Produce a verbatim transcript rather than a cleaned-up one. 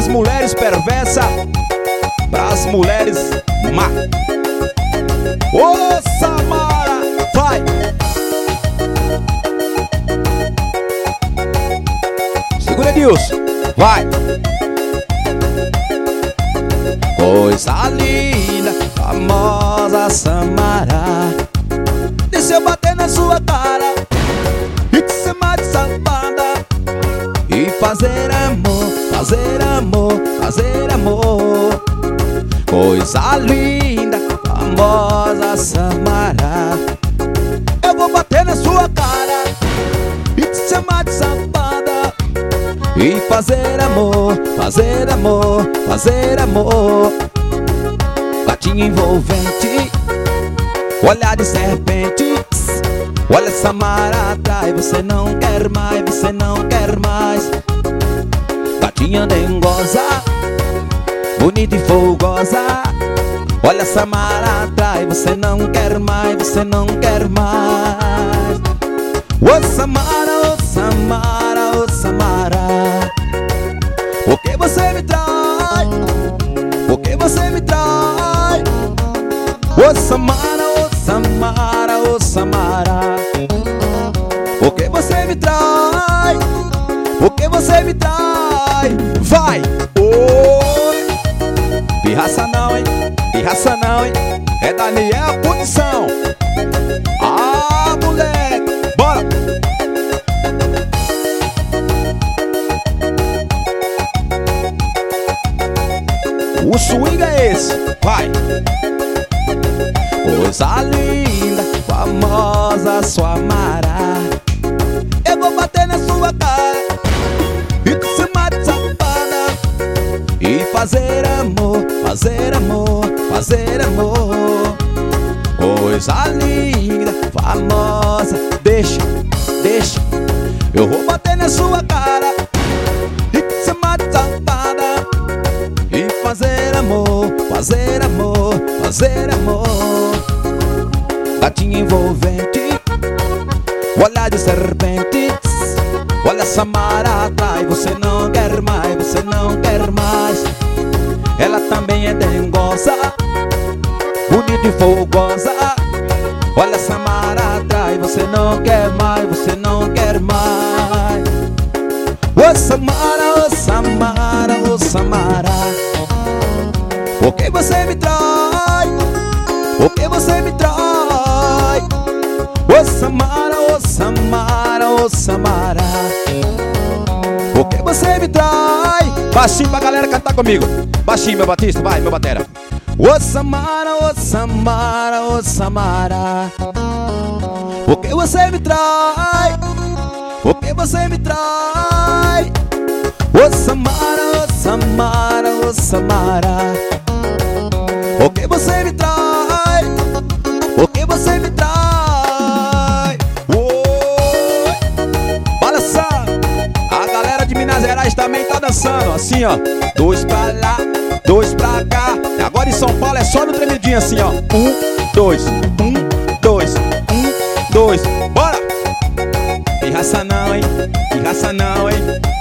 pras mulheres perversas, pras mulheres má. Ô Samara, vai! Segura, Edilson, vai! Coisa linda, famosa Samara, deixa eu bater na sua cara e te chamar de safada e fazer amor, fazer amor, fazer amor. Coisa linda, famosa Samara, eu vou bater na sua cara e te chamar de safada e fazer amor, fazer amor, fazer amor. Gatinho envolvente, olhar de serpente. Olha, Samara, atrai, você não quer mais, você não quer mais. Gatinha dengosa, bonita e folgosa. Olha, Samara, atrai, você não quer mais, você não quer mais. Ô Samara, ô Samara, ô Samara, por que você me trai? Por que você me trai? Ô Samara, ô Samara, ô Samara, por que você me trai? Por que você me trai? Vai! Oi! Pirraça não, hein? Pirraça não, hein? É Daniel Punição. Ah, moleque! Bora! O swing é esse, vai! Coisa linda, famosa Samara, eu vou bater na sua cara e te chamar de safada e fazer amor, fazer amor, fazer amor. Coisa linda, famosa, deixa, deixa, eu vou bater na sua cara e te chamar de safada e fazer amor, fazer amor, fazer amor. Gatinho envolvente, olhar de serpentes. Olha, Samara, atrai, você não quer mais, você não quer mais. Ela também é dengosa, bonita e folgosa. Olha, Samara, atrai, você não quer mais, você não quer mais. Ô Samara, ô Samara, ô Samara, por que você me trai? Por que você me trai? Ô Samara, ô Samara, ô Samara, por que você me trai? Baixinho pra galera cantar comigo. Baixinho, meu Batista, vai, meu batera. Ô Samara, ô Samara, ô Samara, por que você me trai? Por que você me trai? Ô Samara, ô Samara, ô Samara, por que você me trai? Por que você me trai? Oi! Balançando. A galera de Minas Gerais também tá dançando. Assim, ó. Dois pra lá, dois pra cá. E agora em São Paulo é só no tremidinho assim, ó. Um, dois, um, dois, um, dois. Bora! Pirraça não, hein? Pirraça não, hein?